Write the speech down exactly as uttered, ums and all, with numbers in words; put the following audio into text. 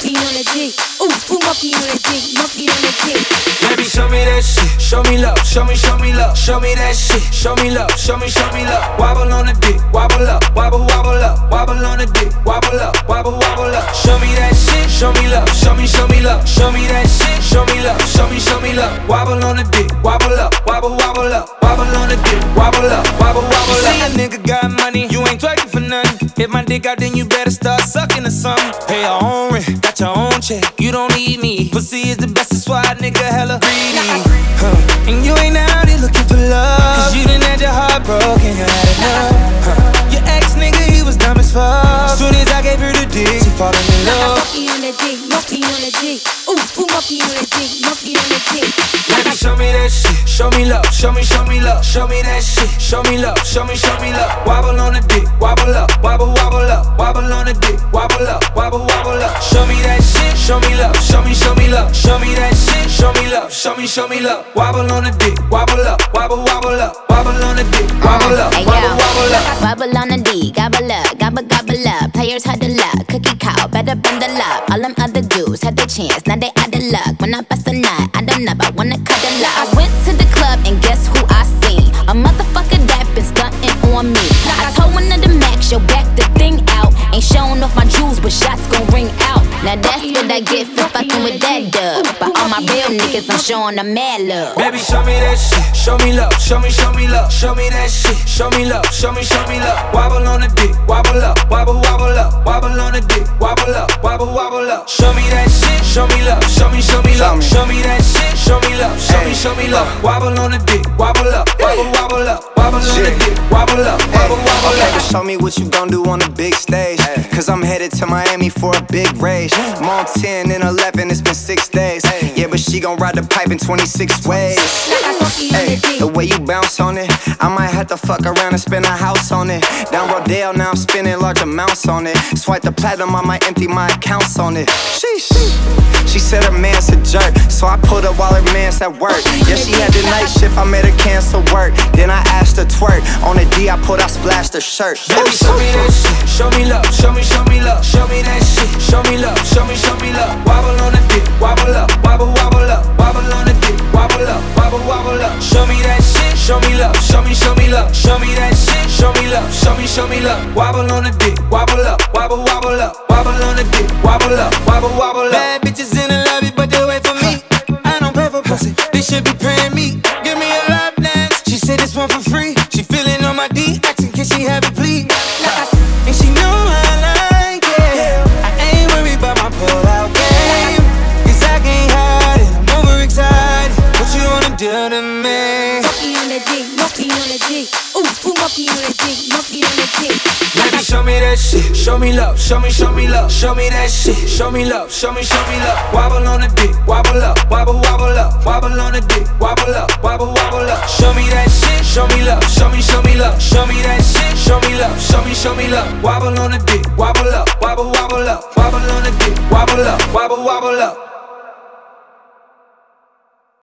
monkey on the dick. Ooh, ooh, monkey on the dick, monkey on the dick. Baby, show me that shit, show me love, show me, show me love, show me that shit, show me love, show me, show me love. Wobble on the dick, wobble up, wobble, wobble up, wobble on the dick, wobble up, wobble, wobble up. Show me that shit, show me love, show me, show me love, show me that shit, show me love, show me, show me love. Wobble on the dick, wobble up, wobble, wobble up, wobble on the dick, wobble up, wobble, wobble up. See a nigga got money, you ain't twerking for nothing. Hit my dick out, then you better start sucking or something. Pay your own rent, got your own check, you don't need me. Pussy is the best, that's why a nigga hella greedy. Huh. And you ain't out here looking for love, cause you done had your heart broken, you had enough. Huh. Your ex nigga, he was dumb as fuck. Soon as I gave her the dick, she falling in love. Monkey on the dick, monkey on the dick. Ooh, ooh, monkey on the dick, monkey on the dick. Baby, show me that shit, show me love, show me, show me love, show me that shit, show me love, show me, show me love. Wobble on the dick, wobble up, wobble, wobble up, wobble on the dick, wobble up, wobble, wobble up. Show me that shit, show me love, show me, show me love, show me that shit, show me love, show me, show me love. Wobble on the dick, wobble up, wobble, wobble up, wobble on the dick, wobble up, wobble, wobble up. Wobble on the D, gobble up, gobble, gobble up. Players had the luck, cookie cow, better bend the luck. All them other dudes had their chance, now they out of luck. When I bust a nut, I don't know, I wanna cut the luck. I went to the club and guess who I seen? A motherfucker that been stunting on me. I told one of the max, yo, back the thing out. Ain't showing off my jewels, but shots gon' ring out. Now that's what I get for fucking with that dub. But all my real niggas, I'm showing them mad love. Baby, show me that shit, show me love, show me, show me love, show me that shit, show me love, show me, show me love. Wobble on the dick, wobble up, wobble, wobble up, wobble on the dick, wobble up, wobble, wobble up. Show me that shit, show me love, show me, show me love, show me that shit, show me love, show me, show me love. Wobble on the dick, wobble up, wobble, wobble up, wobble on the dick, wobble up, wobble, wobble up. Okay, but show me what you gon' do on the big stage. Cause I'm headed to Miami for a big rage. I'm on ten and eleven, it's been six days. Yeah, but she gon' ride the pipe in twenty-six ways. Hey, the way you bounce on it, I might have to fuck around and spend a house on it. Down Rodale, now I'm spending large amounts on it. Swipe the platinum, I might empty my accounts on it. Sheesh. She said her man's a jerk, so I put her while her man's at work. Yeah, she had the night shift, I made her cancel work. Then I asked her twerk. On the D, I put, I splashed her shirt. Baby, show me that shit, show me love, show me, show me love, show me that shit, show me love, show me, show me love. Wobble on the dick, wobble up, wobble, wobble up, wobble on the dick, wobble up, wobble, wobble up. Show me that shit, show me love, show me, show me love, show me that shit, show me love, show me, show me love. Wobble on the dick, wobble up, wobble, wobble up, wobble on the dick, wobble up, wobble, wobble up. Bad bitches in the lobby, but they wait for me. I don't pay for pussy, they should be paying me. Give me a lap dance. She said this one for free. She feeling on my D, asking can she have it please. And she know I like it. I ain't worried about my pull-out game, cause I can't hide it, I'm overexcited. What you wanna do to me? Monkey on the dick, monkey on the dick. Ooh, ooh, monkey on the dick, monkey on the dick. Baby, show me that shit, show me love, show me, show me love, show me that shit, show me love, show me, show me love. Wobble on the dick, wobble up, wobble, wobble up, wobble on the dick, wobble up, wobble, wobble up. Show me that shit, show me love, show me, show me love, show me that shit, show me love, show me, show me love. Wobble on the dick, wobble up, wobble, wobble up, wobble on the dick, wobble up, wobble, wobble up.